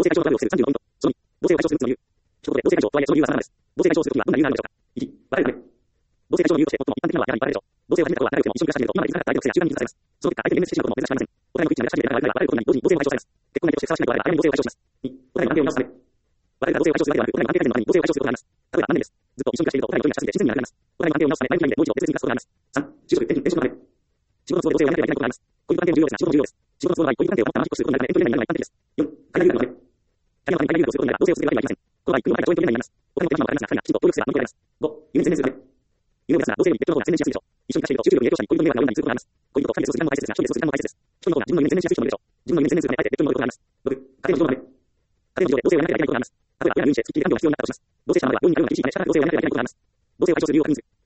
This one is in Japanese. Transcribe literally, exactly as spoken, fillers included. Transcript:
性解消のトラブルを防ぐさんじゅうごポイント。そのに、同性を解消するという。一言で、同性解消とはいえその理由はさんなのです。同性解消するときはどんな理由があるのでしょうか。いち、別れるため。同性解消の理由として最も一般的なのはやはり別れでしょう。同性を始めた方は仲良くても一緒に暮らし始めると今まで気づかなかった相手の性や習慣に気づかされます。その結果、相手に面接してしまうことも珍しくありません。お互いの一致が目指し始めてから別れることになり、同時に同性を解消されます。結婚相手としてふさわしい人は早めに同性を解消します。に、お互いの関係を見直すため。別れたら同性を解消するだけではなく、お互いの関係改善のために同性を解消することがあります。例えば何年です。ずっと一緒に暮らしているとお互いの距離が近すぎて自然になくなります。お互いの関係を見直すため、前のタイミングでもう一度別々に暮らすことがあります。さん、就職、転職のため。仕事の都合で同性をやめてはいけないことがあります。恋人関係も重要ですが、仕事も重要です。仕事の都合の場合、恋人関係をもっと長くすることになるため、遠距離恋愛になるのが一般的です。よん、海外留学のため。キャリアのために海外留学をすることになれば同性を続けるわけにはいきません。この場合、国の若いが遠距離恋愛になります。お金の手間もかかりますが、彼がきちんと協力すれば乗り越えられます。ご、夢に専念するため。夢を目指すなら同性より別居の方が専念しやすいでしょう。一緒に暮らしていると、集中力に影響したり、恋人の迷惑が及んだりすることがあります。恋人と関係する時間も大切ですが、一人で過ごす時間も大切です。一人の方が自分の夢に専念しやすい人もいるでしょう。自分の夢に専念するため、あえて別居の能力があります。ろく、家庭の事情のため。家庭の事情で同性をやめなければいけないことがあります。例えば、親が入院して、付きっきり看病が必要になったとします。同性者の場合は、病院に通うような厳しいため、仕方なく同性をやめなければいけないことがあります。同性を解消する理由を確認する。